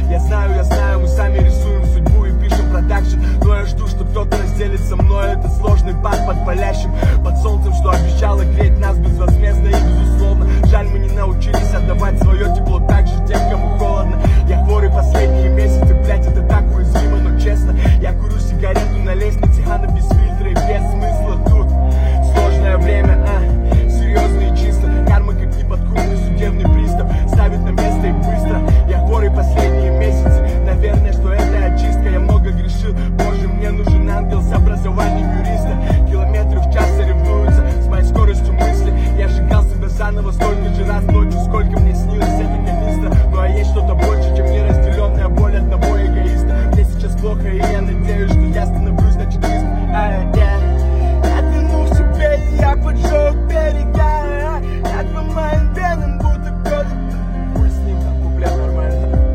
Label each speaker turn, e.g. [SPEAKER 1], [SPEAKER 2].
[SPEAKER 1] Я знаю, мы сами рисуем судьбу и пишем продакшн. Но я жду, что кто-то разделит со мной этот сложный пад под палящим под солнцем, что обещало греть нас безвозмездно и безусловно. Жаль, мы не научились отдавать свое тепло так же тем, кому холодно. Я хворый последние месяцы, блять, это так уязвимо, но честно. Я курю сигарету на лестнице, она без фильтра и без смысла. Тут сложное время, серьезно и чисто. Карма как неподкупный судебный пристав ставит на место и быстро. Я хворый последние месяцы, наверное, что это очистка. Я много грешил, боже, мне нужен ангел с образованием юриста.